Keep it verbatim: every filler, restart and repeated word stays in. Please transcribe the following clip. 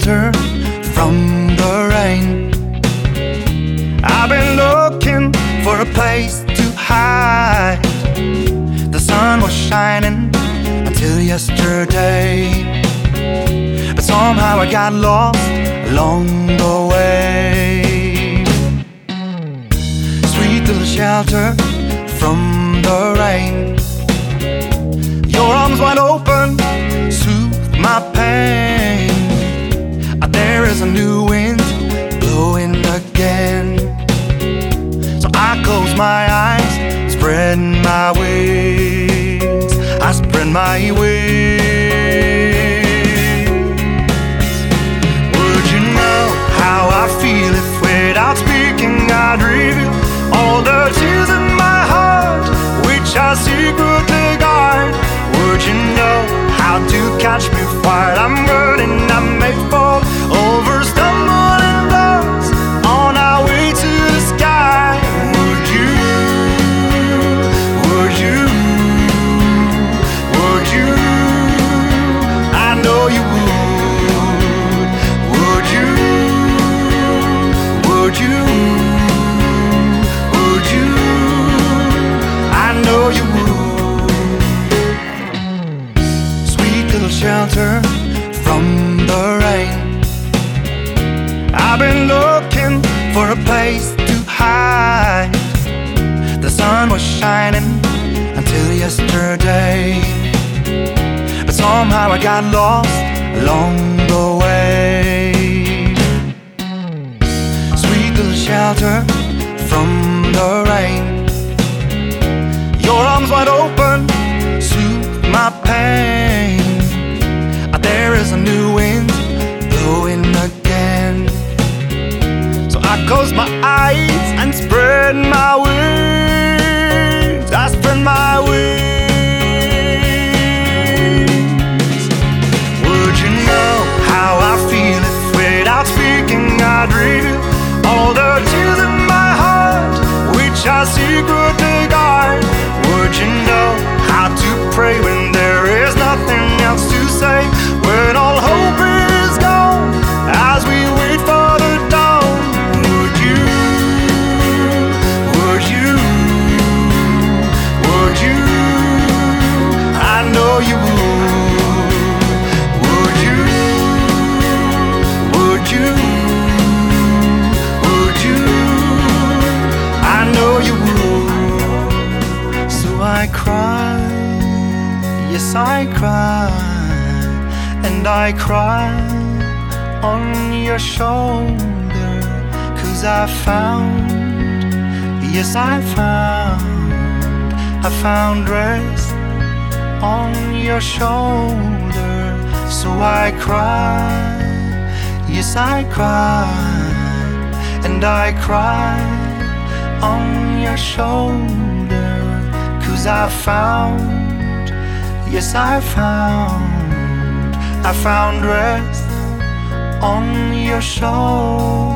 shelter from the rain. I've been looking for a place to hide. The sun was shining until yesterday, but somehow I got lost along the way. Sweet little shelter from the rain, your arms wide open soothe my pain. There is a new wind blowing again, so I close my eyes, spread my wings. I spread my wings. Would you know how I feel if without speaking I'd reveal all the tears in my heart, which I secretly guard? Would you know how to catch me while I'm running? I may fall over stumbling blocks on our way to the sky. Would you, would you, would you? I know you would. Would you, would you, would you? I know you would. Sweet little shelter from the rain, I've been looking for a place to hide. The sun was shining until yesterday, but somehow I got lost along the way. Sweet little shelter from the rain, your arms wide open soothe my pain. There is a new wind blowing again, so I close my eyes and spread my wings. I spread my wings. Would you know how I feel if without speaking I'd reveal all the tears in my heart, which I secretly guard? Would you know how to pray when there is nothing else to say, when all hope is gone as we wait for the dawn? Would you, would you, would you? I know you would. Would you, would you, would you? I know you would. So I cry, yes I cry, and I cry on your shoulder, 'cause I found, yes I found, I found rest on your shoulder. So I cry, yes I cry, and I cry on your shoulder, 'cause I found, yes I found, I found rest on your shoulder.